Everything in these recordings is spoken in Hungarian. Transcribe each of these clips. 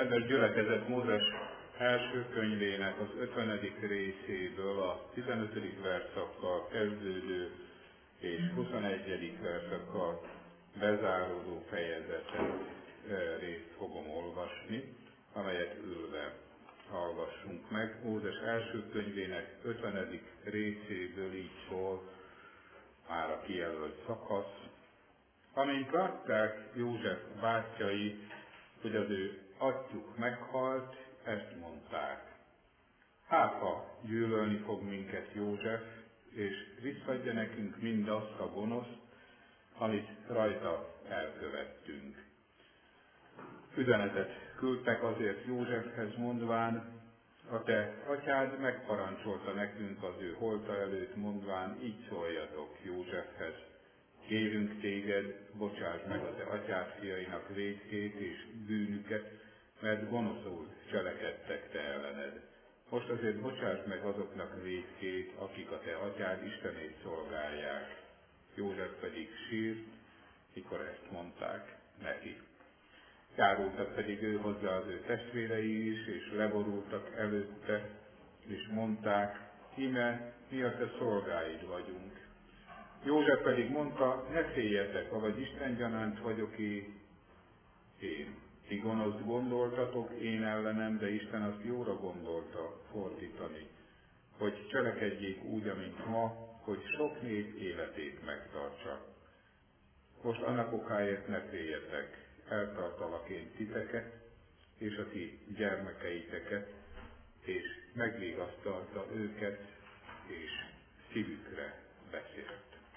Kedves gyülekezet, Mózes első könyvének az 50. részéből a 15. verszakkal kezdődő és 21. verszakkal bezáródó fejezetet részt fogom olvasni, amelyet ülve hallgassunk meg. Mózes első könyvének 50. részéből így szól már a kijelölt szakasz. Amint látták József bátyjai, hogy az ő atyjuk meghalt, ezt mondták. Hát, ha gyűlölni fog minket József, és visszaadja nekünk mindazt a gonoszt, amit rajta elkövettünk. Üzenetet küldtek azért Józsefhez mondván, a te atyád megparancsolta nekünk az ő holta előtt mondván, így szóljatok Józsefhez. Kérünk téged, bocsásd meg a te atyád fiainak vétkét és bűnüket, mert gonoszul cselekedtek te ellened. Most azért bocsásd meg azoknak vétkét, akik a te atyád Istenét szolgálják. József pedig sírt, mikor ezt mondták neki. Járultak pedig ő hozzá az ő testvérei is, és leborultak előtte, és mondták, íme, mi a te szolgáid vagyunk. József pedig mondta, ne féljetek, avagy Isten gyanánt vagyok én. Ti gonoszt gondoltatok én ellenem, de Isten azt jóra gondolta fordítani, hogy cselekedjék úgy, amint ma, hogy sok nép életét megtartsa. Most annak okáért ne féljetek, eltartalak én titeket, és a ti gyermekeiteket, és megvigasztalta őket, és szívükre beszélt.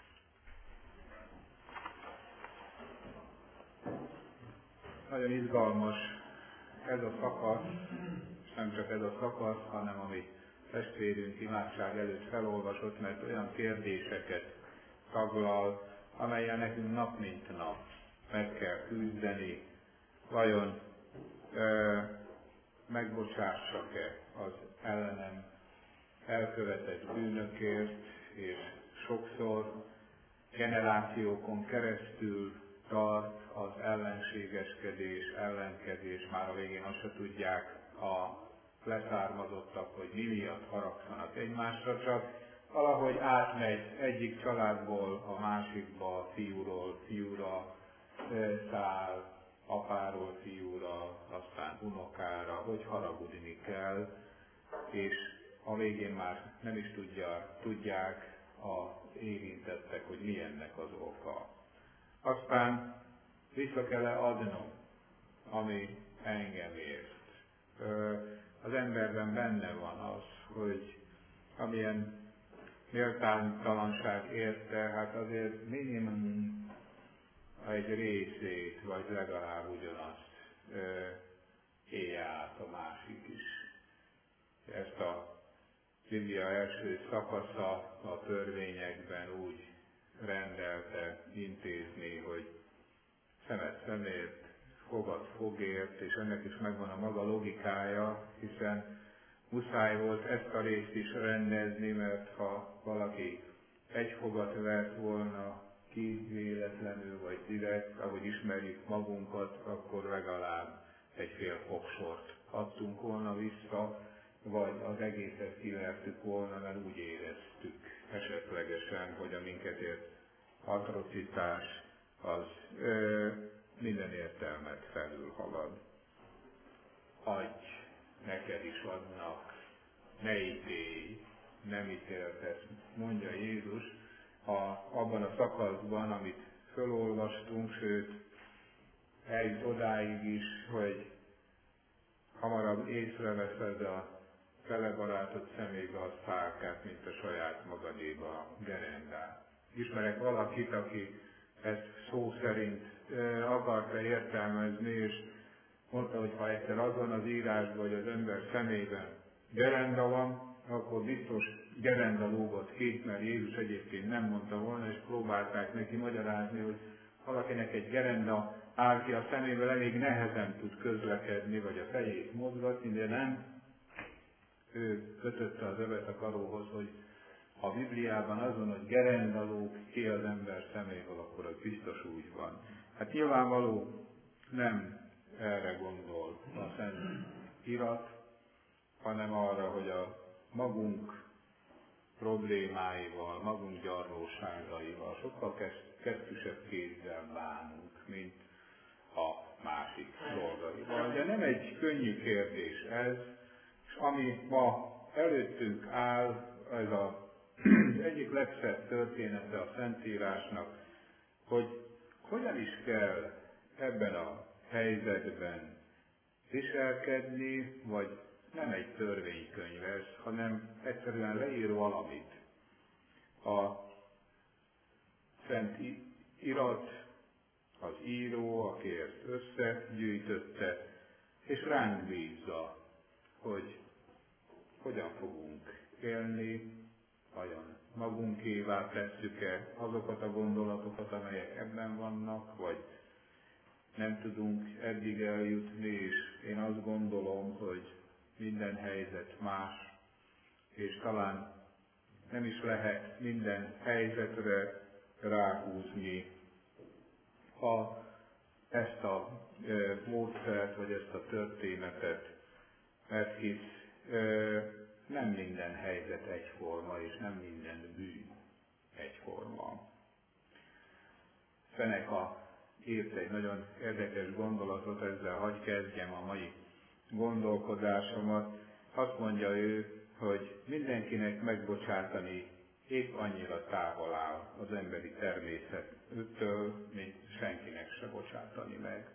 Nagyon izgalmas ez a szakasz, és nem csak ez a szakasz, hanem ami testvérünk imádság előtt felolvasott, mert olyan kérdéseket taglal, amelyen nekünk nap mint nap meg kell küzdeni, vajon megbocsássak-e az ellenem elkövetett bűnökért, és sokszor generációkon keresztül tart az ellenségeskedés, ellenkezés, már a végén azt se tudják a leszármazottak, hogy mi miatt haragszanak egymásra, csak valahogy átmegy egyik családból a másikba, fiúról fiúra száll, apáról fiúra, aztán unokára, hogy haragudni kell, és a végén már nem is tudják az érintettek, hogy mi ennek az oka. Aztán vissza kell adnom, ami engem ért. Az emberben benne van az, hogy amilyen méltánytalanság érte, hát azért minimum egy részét, vagy legalább ugyanazt élje át a másik is. Ezt a Biblia első szakasza a törvényekben úgy rendelte intézni, hogy szemet szemért, fogad fogért, és ennek is megvan a maga logikája, hiszen muszáj volt ezt a részt is rendezni, mert ha valaki egy fogat vert volna ki véletlenül vagy direkt, ahogy ismerjük magunkat, akkor legalább egy fél fogsort adtunk volna vissza, vagy az egészet kivertük volna, mert úgy éreztük esetlegesen, hogy a minket ért atrocitás az minden értelmet felülhalad. Adj, neked is adnak, ne ítélj, nem ítéltesz, mondja Jézus abban a szakaszban, amit fölolvastunk, sőt, eljut odáig is, hogy hamarabb észreveszed a fele barátod szemébe a szálkát, mint a saját magadéba a gerendát. Ismerek valakit, aki ezt szó szerint akarta értelmezni, és mondta, hogy ha egyszer azon az írásban, hogy az ember szemében gerenda van, akkor biztos gerenda lógott ki, mert Jézus egyébként nem mondta volna, és próbálták neki magyarázni, hogy valakinek egy gerenda áll ki a szeméből, elég nehezen tud közlekedni, vagy a fejét mozgatni, de nem. Ő kötötte az övet a karóhoz, hogy ha a Bibliában azon, hogy gerenda lóg ki az ember szeméből, akkor az biztos úgy van. Hát nyilvánvaló nem erre gondol a Szent irat, hanem arra, hogy a magunk problémáival, magunk gyarlóságaival sokkal kesztyűsebb kézzel bánunk, mint a másik dolgaival. De nem egy könnyű kérdés ez, és ami ma előttünk áll, ez az egyik legszebb története a Szentírásnak, hogy hogyan is kell ebben a helyzetben viselkedni, vagy nem egy törvénykönyv ez, hanem egyszerűen leír valamit. A Szent Irat, az író, aki ezt összegyűjtötte, és ránk bízza, hogy hogyan fogunk élni, vajon magunkévá tesszük-e azokat a gondolatokat, amelyek ebben vannak, vagy nem tudunk eddig eljutni, és én azt gondolom, hogy minden helyzet más, és talán nem is lehet minden helyzetre ráhúzni ezt a módszert, vagy ezt a történetet, mert hisz nem minden helyzet egyforma, és nem minden bűn egyforma. Seneca írt egy nagyon érdekes gondolatot, ezzel hadd kezdjem a mai gondolkodásomat. Azt mondja ő, hogy mindenkinek megbocsátani épp annyira távol áll az emberi természettől, mint senkinek se bocsátani meg.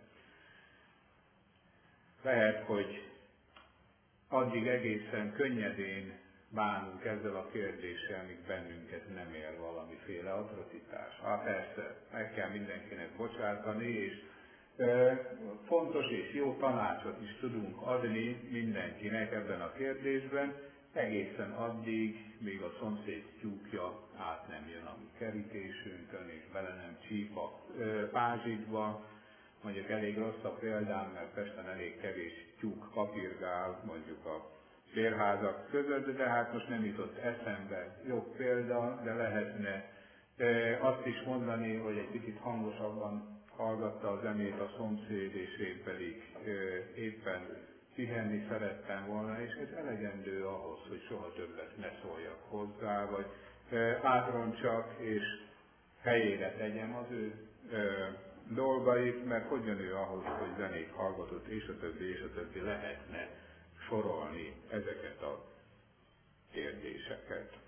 Lehet, hogy addig egészen könnyedén bánunk ezzel a kérdéssel, míg bennünket nem ér valamiféle atrocitás. Persze, meg kell mindenkinek bocsátani, és fontos és jó tanácsot is tudunk adni mindenkinek ebben a kérdésben, egészen addig, míg a szomszéd tyúkja át nem jön a mi kerítésünkön, és bele nem csíp a pázsitba. Mondjuk elég rossz a példám, mert Pesten elég kevés tyúk papírgál, mondjuk a bérházak között, de hát most nem jutott eszembe jobb példa, de lehetne azt is mondani, hogy egy picit hangosabban hallgatta a zenét a szomszéd, és én pedig éppen pihenni szerettem volna, és ez elegendő ahhoz, hogy soha többet ne szóljak hozzá, vagy átrontsak, és helyére tegyem az ő dolgait, mert hogyan ő ahhoz, hogy zenét hallgatott, és a többi lehetne sorolni ezeket a kérdéseket.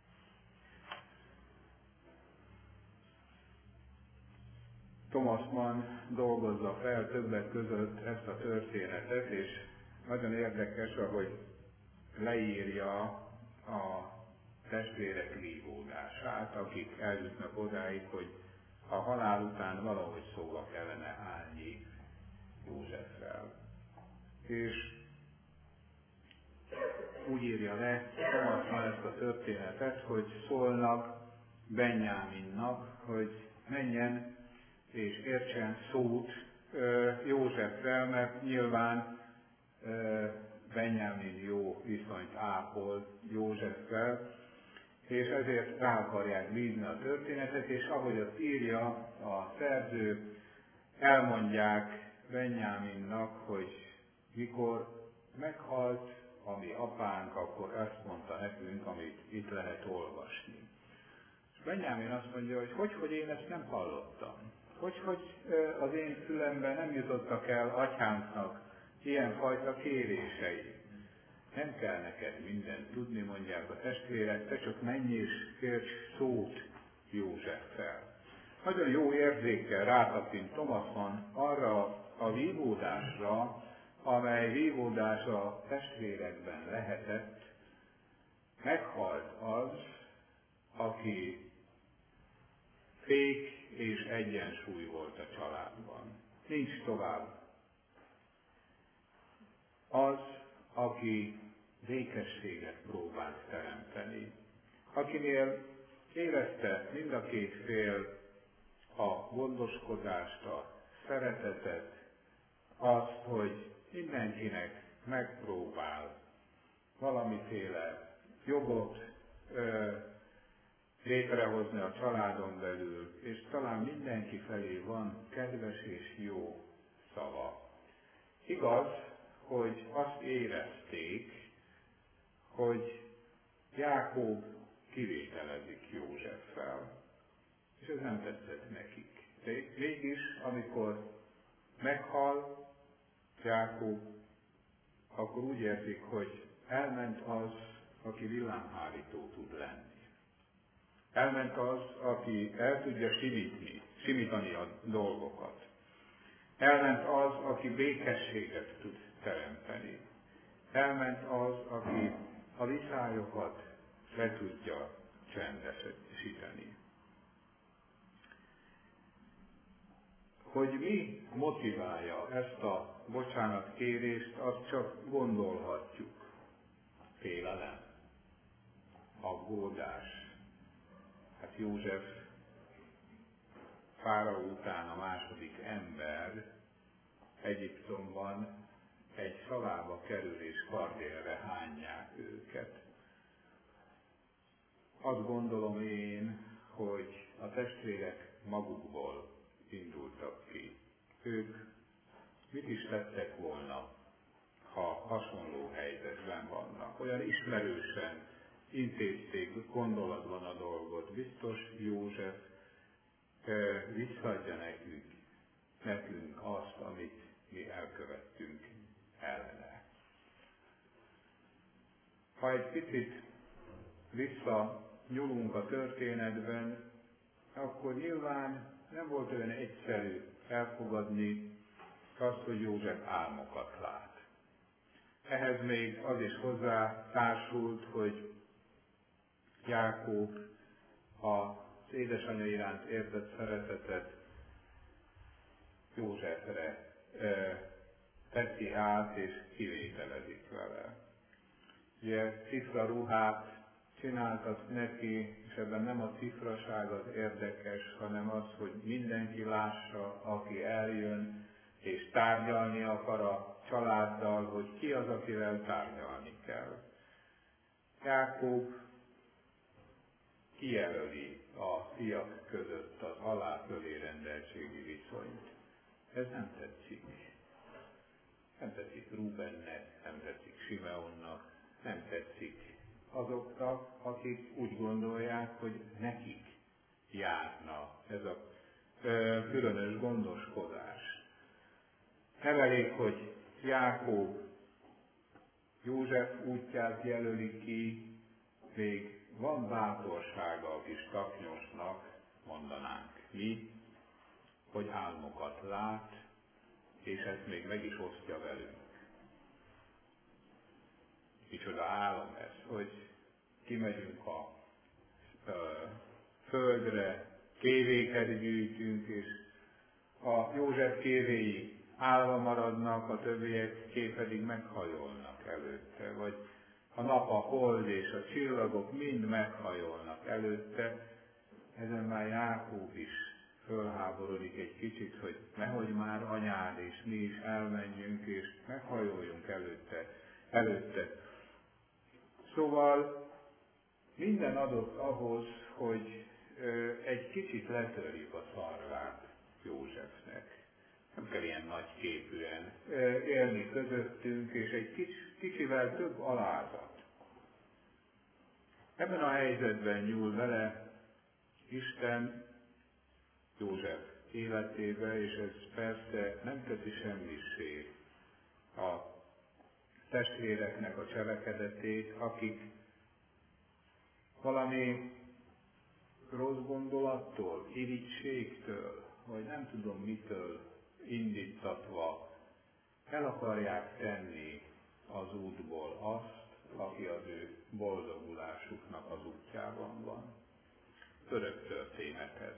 Thomas Mann dolgozza fel többek között ezt a történetet, és nagyon érdekes, ahogy leírja a testvérek vívódását, akik eljutnak odáig, hogy a halál után valahogy szóba kellene állni Józseffel. És úgy írja le Thomas Mann ezt a történetet, hogy szólnak Benjáminnak, hogy menjen és értsen szót Józseffel, mert nyilván Benjámin jó viszonyt ápol Józseffel, és ezért rá akarják bízni a történetet, és ahogy azt írja a szerző, elmondják Benjáminnak, hogy mikor meghalt a mi apánk, akkor ezt mondta nekünk, amit itt lehet olvasni. És Benjámin azt mondja, hogy én ezt nem hallottam. Hogy az én fülemben nem jutottak el atyánknak ilyenfajta kérései. Nem kell neked mindent tudni, mondják a testvérek, te csak menj és kérts szót Józseffel. Nagyon jó érzékkel rátapint Thomas Mann arra a vívódásra, amely vívódás a testvérekben lehetett. Meghalt az, aki fék és egyensúly volt a családban. Nincs tovább. Az, aki békességet próbált teremteni, akinél érezte mind a két fél a gondoskodást, a szeretetet, azt, hogy mindenkinek megpróbál valamiféle jogot létrehozni a családon belül, és talán mindenki felé van kedves és jó szava. Igaz, hogy azt érezték, hogy Jákob kivételezik Józseffel, és ez nem tetszett nekik. De mégis, amikor meghal Jákob, akkor úgy érzik, hogy elment az, aki villámhárító tud lenni. Elment az, aki el tudja simítani a dolgokat. Elment az, aki békességet tud teremteni. Elment az, aki a viszályokat le tudja csendesíteni. Hogy mi motiválja ezt a bocsánatkérést, azt csak gondolhatjuk. Félelem, aggódás. Hát József fáraó után a második ember Egyiptomban egy szavába kerül és kardélre hányják őket. Azt gondolom én, hogy a testvérek magukból indultak ki. Ők mit is tettek volna, ha hasonló helyzetben vannak? Olyan ismerősen intézték gondolatban a dolgot. Biztos József visszaadja nekünk azt, amit mi elkövettünk ellene. Ha egy picit visszanyúlunk a történetben, akkor nyilván nem volt olyan egyszerű elfogadni azt, hogy József álmokat lát. Ehhez még az is hozzá társult, hogy Jákob az édesanyja iránt érzett szeretetet Józsefre teszi át és kivételezik vele. Ugye cifra ruhát csináltat neki, és ebben nem a cifraság az érdekes, hanem az, hogy mindenki lássa, aki eljön, és tárgyalni akar a családdal, hogy ki az, akivel tárgyalni kell. Jákob kijelöli a fiak között az alá-fölé rendeltségi viszonyt. Ez nem tetszik. Nem tetszik Rubennek, nem tetszik Simeonnak, nem tetszik azoknak, akik úgy gondolják, hogy nekik járna ez a különös gondoskodás. Nem elég, hogy Jákob József útját jelöli ki, még van bátorsága a kis taknyosnak, mondanánk mi, hogy álmokat lát, és ezt még meg is osztja velünk. Micsoda álom ez, hogy kimegyünk a földre, kévéket gyűjtünk, és a József kévéi állva maradnak, a többiek pedig meghajolnak előtte, vagy a nap, a hold és a csillagok mind meghajolnak előtte. Ezen már Jákob is fölháborodik egy kicsit, hogy nehogy már anyád és mi is elmenjünk, és meghajoljunk előtte. Szóval minden adott ahhoz, hogy egy kicsit letörjük a szarvát Józsefnek. Nem kell ilyen nagy képűen élni közöttünk, és egy kicsivel több alázat. Ebben a helyzetben nyúl vele Isten József életébe, és ez persze nem teszi semmissé a testvéreknek a cselekedetét, akik valami rossz gondolattól, irigységtől, vagy nem tudom mitől indítatva el akarják tenni az útból azt, aki az ő boldogulásuknak az útjában van. Örök történet ez.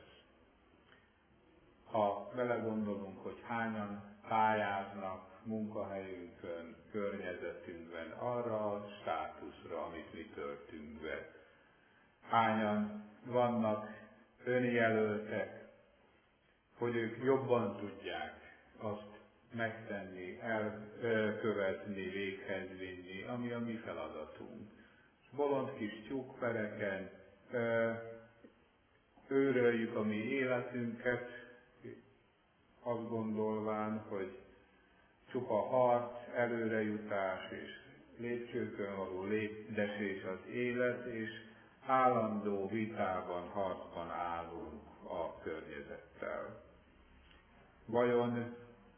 Ha belegondolunk, hogy hányan pályáznak munkahelyünkön, környezetünkben arra a státuszra, amit mi töltünk be. Hányan vannak önjelöltek, hogy ők jobban tudják azt megtenni, elkövetni, véghez vinni, ami a mi feladatunk. Bolond kis tyúkpereken őröljük a mi életünket, azt gondolván, hogy csupa harc, előrejutás és lépcsőkön való lépdesés az élet, és állandó vitában, harcban állunk a környezettel. Vajon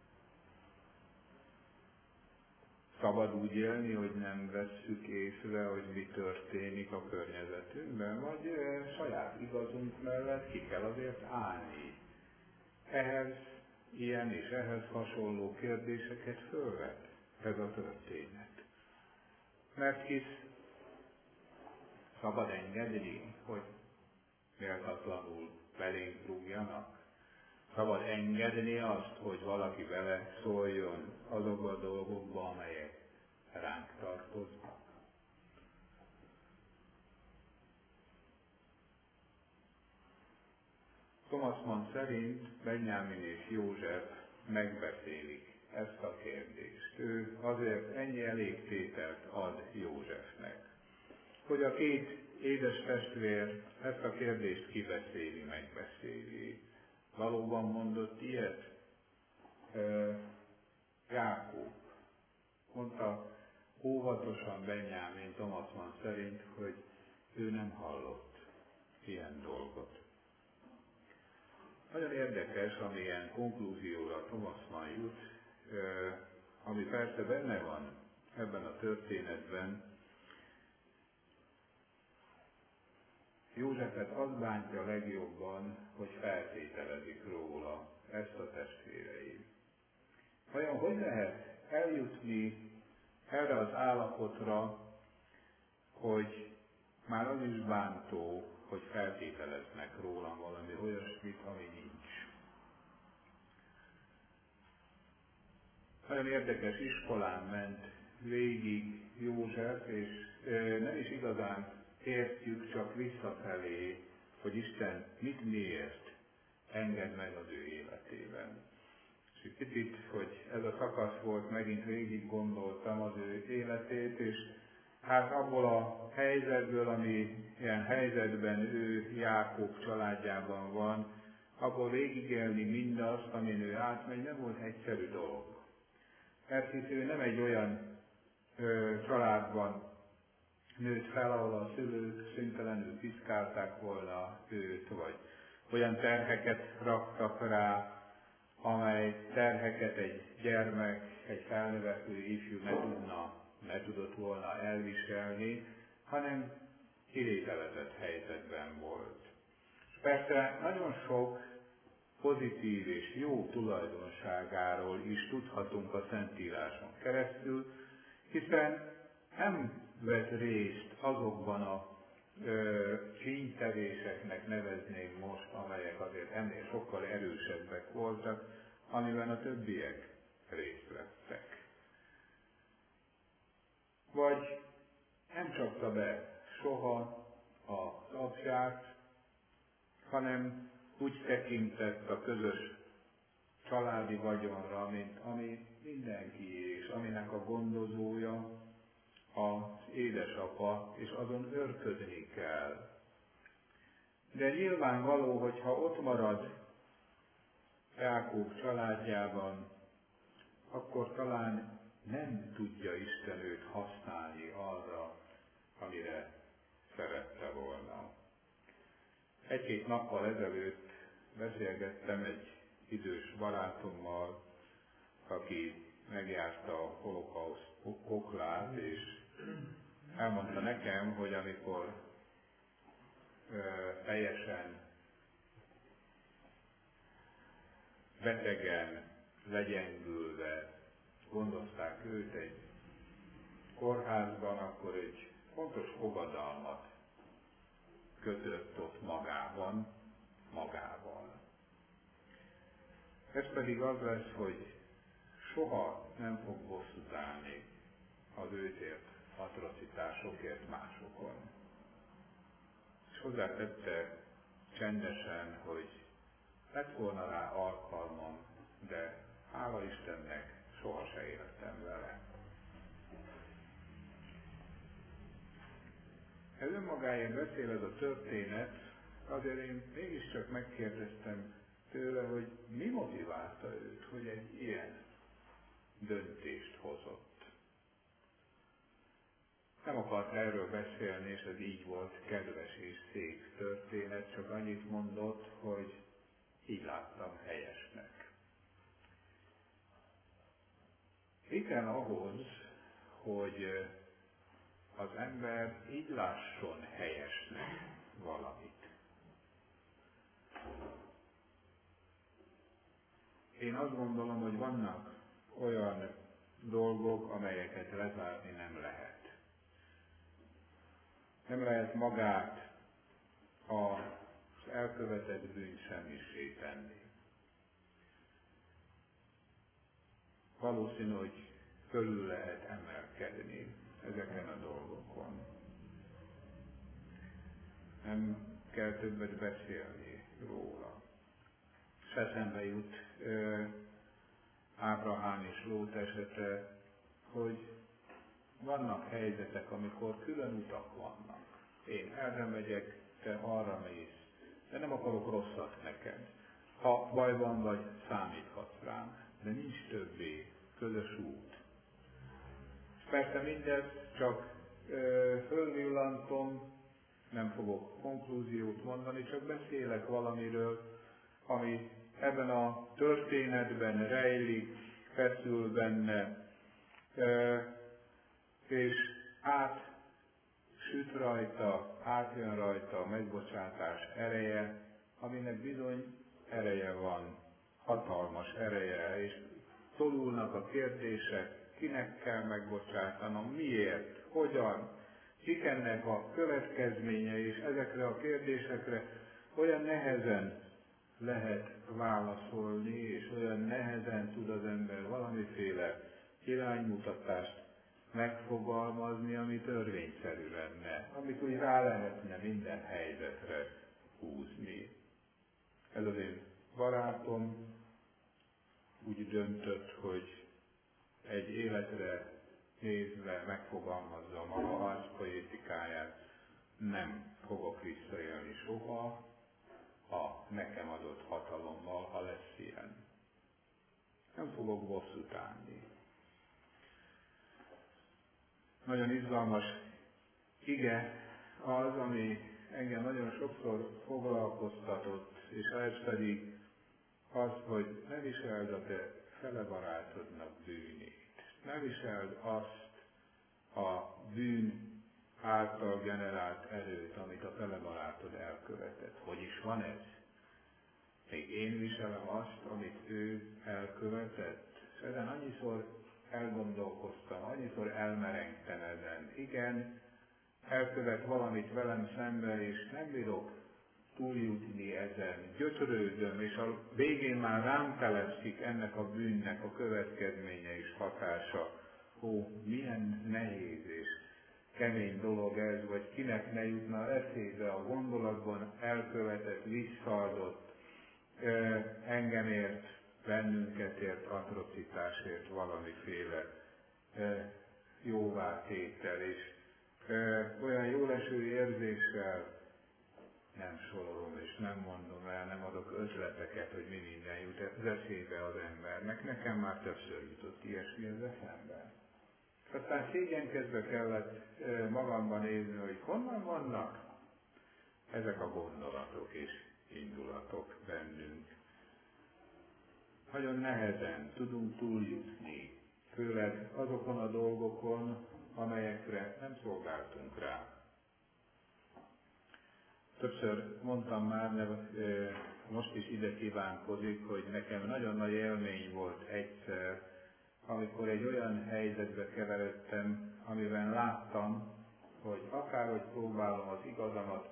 szabad úgy élni, hogy nem vesszük észre, hogy mi történik a környezetünkben, vagy saját igazunk mellett ki kell azért állni? Ehhez ilyen és ehhez hasonló kérdéseket fölvet ez a történet. Mert hisz szabad engedni, hogy méltatlanul belénk rúgjanak? Szabad engedni azt, hogy valaki bele szóljon azokba a dolgokba, amelyek ránk tartoznak? Thomas Mann szerint Benyámin és József megbeszélik ezt a kérdést. Ő azért ennyi elégtételt ad Józsefnek, hogy a két édes testvér ezt a kérdést kibeszéli, megbeszéli. Valóban mondott ilyet? Jákob mondta óvatosan Benyámin Thomas Mann szerint, hogy ő nem hallott ilyen dolgot. Nagyon érdekes, amilyen konklúzióra Thomas Mann jut, ami persze benne van ebben a történetben. Józsefet az bántja legjobban, hogy feltételezik róla ezt a testvérei. Vajon hogy lehet eljutni erre az állapotra, hogy már az is bántó, hogy feltételeznek rólam valami olyasmit, ami nincs. Nagyon érdekes iskolán ment végig József, és nem is igazán értjük csak visszafelé, hogy Isten mit miért enged meg az ő életében. És egy picit, hogy ez a szakasz volt, megint végig gondoltam az ő életét, és hát abból a helyzetből, ami ilyen helyzetben ő Jákob családjában van, abból végigélni mindazt, amin ő átmegy, nem volt egyszerű dolog. Mert hisz ő nem egy olyan családban nőtt fel, ahol a szülők szüntelenül piszkálták volna őt, vagy olyan terheket raktak rá, amely terheket egy gyermek, egy felnövekvő ifjú ne tudott volna elviselni, hanem kivételezett helyzetben volt. És persze nagyon sok pozitív és jó tulajdonságáról is tudhatunk a Szentíráson keresztül, hiszen nem vett részt azokban a csínytevéseknek nevezném most, amelyek azért ennél sokkal erősebbek voltak, amiben a többiek részt vettek. Vagy nem csapta be soha az apját, hanem úgy tekintett a közös családi vagyonra, mint ami mindenki, és aminek a gondozója az édesapa, és azon őrködni kell. De nyilvánvaló, hogyha ott marad Jákob családjában, akkor talán nem tudja Isten őt használni arra, amire szerette volna. Egy-két nappal ezelőtt beszélgettem egy idős barátommal, aki megjárta a holokauszt poklát, és elmondta nekem, hogy amikor teljesen betegen, legyengülve gondozták őt egy kórházban, akkor egy fontos fogadalmat kötött ott magával. Ez pedig az lesz, hogy soha nem fog bosszút állni az őt ért atrocitásokért másokon. És hozzátette csendesen, hogy lett volna rá alkalmam, de hála Istennek soha se élettem vele. Ez önmagáért beszél ez a történet, azért én mégiscsak megkérdeztem tőle, hogy mi motiválta őt, hogy egy ilyen döntést hozott. Nem akart erről beszélni, és ez így volt kedves és szép történet, csak annyit mondott, hogy így láttam helyesnek. Mi kell ahhoz, hogy az ember így lásson helyesnek valamit? Én azt gondolom, hogy vannak olyan dolgok, amelyeket lezárni nem lehet. Nem lehet magát az elkövetett bűnt semmisé tenni. Valószínű, hogy fölül lehet emelkedni ezeken a dolgokon. Nem kell többet beszélni róla. És eszembe jut Ábrahám és Lót esete, hogy vannak helyzetek, amikor külön utak vannak. Én erre megyek, te arra mész, de nem akarok rosszat neked. Ha bajban vagy, számíthatsz rám, de nincs többé közös út. És persze mindezt csak fölvillantom, nem fogok konklúziót mondani, csak beszélek valamiről, ami ebben a történetben rejlik, feszül benne, és átsüt rajta, átjön rajta a megbocsátás ereje, aminek bizony ereje van, hatalmas ereje, és tolulnak a kérdések, kinek kell megbocsátanom, miért, hogyan, mik ennek a következménye, és ezekre a kérdésekre olyan nehezen lehet válaszolni, és olyan nehezen tud az ember valamiféle iránymutatást megfogalmazni, ami törvényszerű lenne, amit úgy rá lehetne minden helyzetre húzni. Ez az én barátom úgy döntött, hogy egy életre nézve megfogalmazza a maga arcpoétikáját, nem fogok visszaélni soha a nekem adott hatalommal, ha lesz ilyen. Nem fogok bosszút állni. Nagyon izgalmas ige az, ami engem nagyon sokszor foglalkoztatott, és ez pedig az, hogy ne viseld a te fele barátodnak bűnét. Ne viseld azt a bűn által generált erőt, amit a fele barátod elkövetett. Hogy is van ez? Még én viselem azt, amit ő elkövetett. És ezen annyiszor elgondolkoztam, annyiszor elmerengtem ezen. Igen, elkövet valamit velem szemben, és nem bírok túljutni ezen. Gyötrődöm, és a végén már rám telepszik ennek a bűnnek a következménye és hatása. Ó, milyen nehéz és kemény dolog ez, vagy kinek ne jutna eszébe a gondolatban elkövetett, visszaadott, engemért, bennünket ért, atrocitásért valamiféle jóvátétel, és olyan jóleső érzéssel nem sorolom és nem mondom el, nem adok ötleteket, hogy mi minden jut az eszébe az embernek. Nekem már többször jutott ilyesmi az eszembe. Aztán szégyenkezve kellett magamban nézni, hogy honnan vannak ezek a gondolatok és indulatok bennünk. Nagyon nehezen tudunk túljutni, főleg azokon a dolgokon, amelyekre nem szolgáltunk rá. Többször mondtam már, de most is ide kívánkozik, hogy nekem nagyon nagy élmény volt egyszer, amikor egy olyan helyzetbe keveredtem, amiben láttam, hogy akárhogy próbálom az igazamat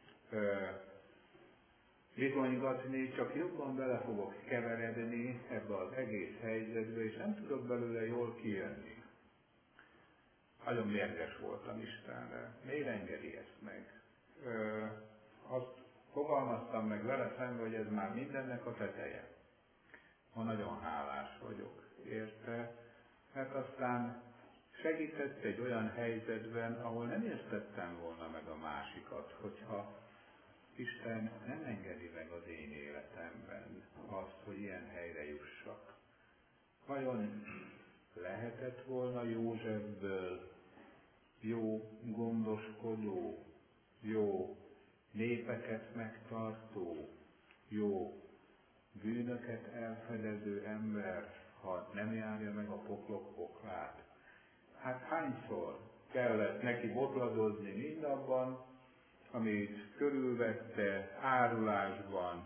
bizonygatni, csak jobban bele fogok keveredni ebbe az egész helyzetbe, és nem tudok belőle jól kijönni. Nagyon mérges voltam Istenre. Miért engedi ezt meg? Azt fogalmaztam meg vele szemben, hogy ez már mindennek a teteje. Ma nagyon hálás vagyok érte, mert aztán segített egy olyan helyzetben, ahol nem értettem volna meg a másikat, hogyha Isten nem engedi meg az én életemben azt, hogy ilyen helyre jussak. Vajon lehetett volna Józsefből jó gondoskodó, jó népeket megtartó, jó bűnöket elfedező ember, ha nem járja meg a poklok poklát? Hát hányszor kellett neki botladozni mindabban, amit körülvette, árulásban,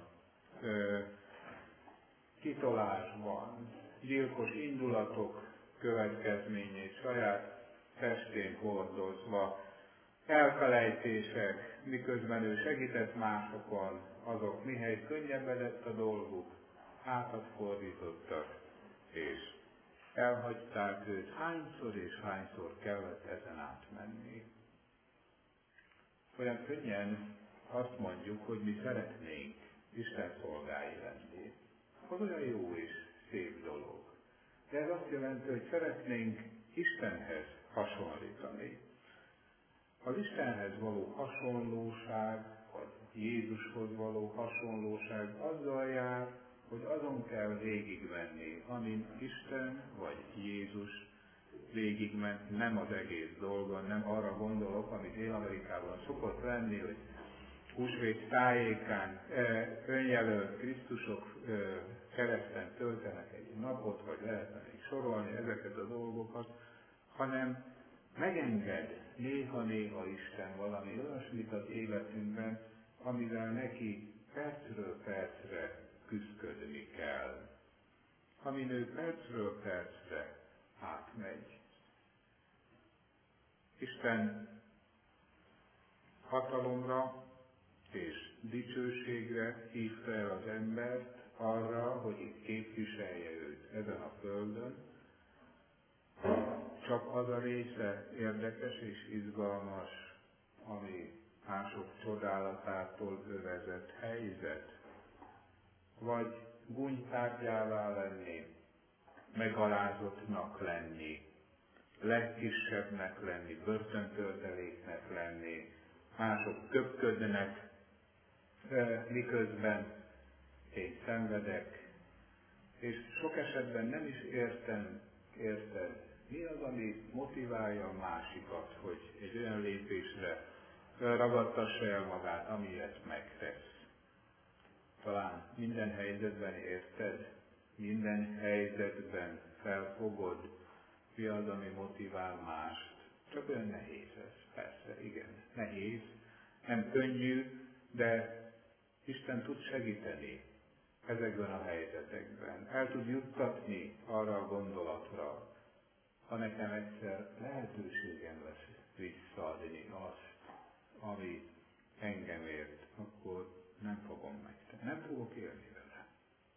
kitolásban, gyilkos indulatok következményét saját testén hordozva, elfelejtések, miközben ő segített másokon, azok mihelyt könnyebbedett a dolguk, hátat fordítottak, és elhagyták őt. Hányszor és hányszor kellett ezen átmenni. Olyan könnyen azt mondjuk, hogy mi szeretnénk Isten szolgái lenni. Az olyan jó és szép dolog. De ez azt jelenti, hogy szeretnénk Istenhez hasonlítani. Az Istenhez való hasonlóság, vagy Jézushoz való hasonlóság azzal jár, hogy azon kell végigmenni, amin Isten vagy Jézus végigment, nem az egész dolgon, nem arra gondolok, amit Dél-Amerikában szokott lenni, hogy húsvét tájékán önjelölt Krisztusok kereszten töltenek egy napot, vagy lehetne még sorolni ezeket a dolgokat, hanem megenged néha-néha Isten valami olyasmit az életünkben, amivel neki percről percre küszködni kell, amin ő percről percre átmegy. Isten hatalomra és dicsőségre hívta el az embert arra, hogy képviselje őt ezen a földön. Csak az a része érdekes és izgalmas, ami mások csodálatától övezett helyzet, vagy gúnytárgyává lenni, megalázottnak lenni, legkisebbnek lenni, börtöntölteléknek lenni, mások köpködnek, miközben én szenvedek, és sok esetben nem is érted, mi az, ami motiválja a másikat, hogy egy olyan lépésre ragadtassa el magát, amilyet megtesz. Talán minden helyzetben érted, minden helyzetben felfogod, mi az, ami motivál mást. Csak olyan nehéz ez, persze, igen, nehéz, nem könnyű, de Isten tud segíteni ezekben a helyzetekben. El tud juttatni arra a gondolatra, ha nekem egyszer lehetőségem lesz visszaadni azt, ami engem ért, akkor nem fogom megtenni, nem fogok élni vele.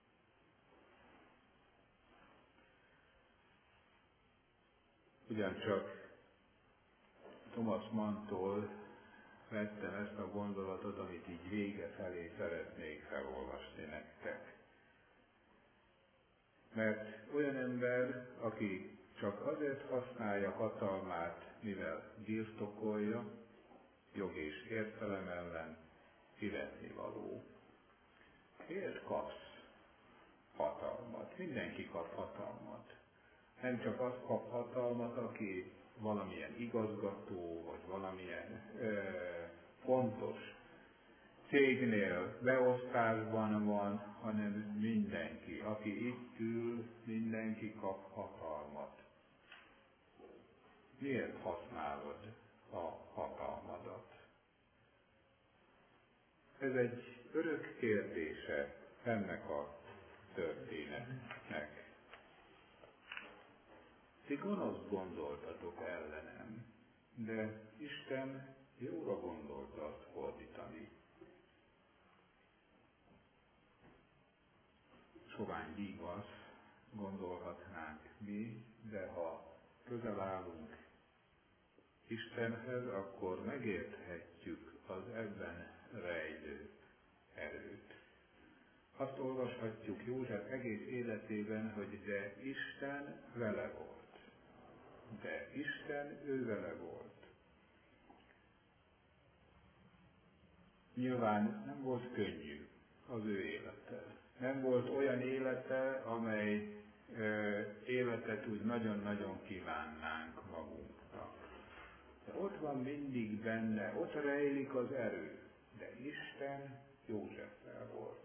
Ugyancsak Thomas Manntól vettem ezt a gondolatot, amit így vége felé szeretnék felolvasni nektek. Mert olyan ember, aki csak azért használja hatalmát, mivel birtokolja, jog és értelem ellen, fizetnivaló. Miért kapsz hatalmat? Mindenki kap hatalmat. Nem csak az kap hatalmat, aki valamilyen igazgató, vagy valamilyen fontos cégnél beosztásban van, hanem mindenki. Aki itt ül, mindenki kap hatalmat. Miért használod a hatalmadat? Ez egy örök kérdése ennek a történetnek. Ti gonoszt gondoltatok ellenem, de Isten jóra gondolta azt fordítani. Sovány dívasz, gondolhatnánk mi, de ha közel állunk Istenhez, akkor megérthetjük az ebben rejlő erőt. Azt olvashatjuk József egész életében, hogy de Isten vele volt. De Isten ő vele volt. Nyilván nem volt könnyű az ő élete. Nem volt olyan élete, amely életet úgy nagyon-nagyon kívánnánk magunknak. De ott van mindig benne, ott rejlik az erő, de Isten Józseffel volt.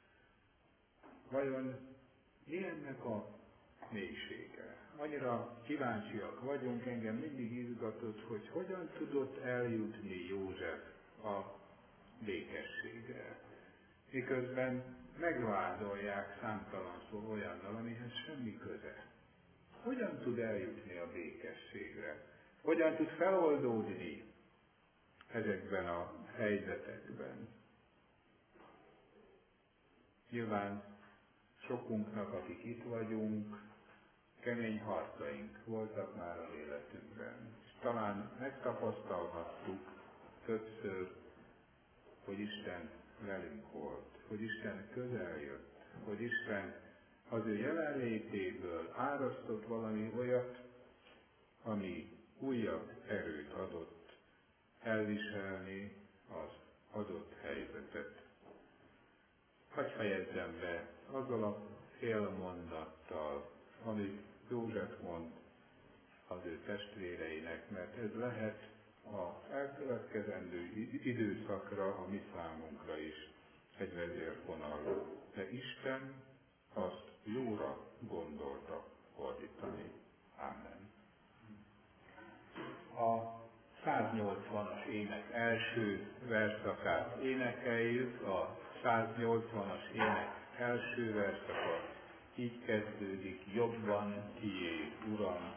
Vajon mi ennek a mélysége? Annyira kíváncsiak vagyunk, engem mindig izgatott, hogy hogyan tudott eljutni József a békességre. Miközben megvádolják számtalanszor olyannal, amihez semmi köze. Hogyan tud eljutni a békességre? Hogyan tud feloldódni ezekben a helyzetekben? Nyilván sokunknak, akik itt vagyunk, kemény harcaink voltak már az életünkben. És talán megtapasztalhattuk többször, hogy Isten velünk volt, hogy Isten közel jött, hogy Isten az ő jelenlétéből árasztott valami olyat, ami újabb erőt adott elviselni az adott helyzetet. Hadd fejezzem be azzal a félmondattal, amit József mond az ő testvéreinek, mert ez lehet az elkövetkezendő időszakra, a mi számunkra is egy vezérfonal. De Isten azt jóra gondolta fordítani. Amen. A 180-as ének első verszakát énekeljük, a 180-as ének első verszaka így kezdődik: jobban tiéd, Uram,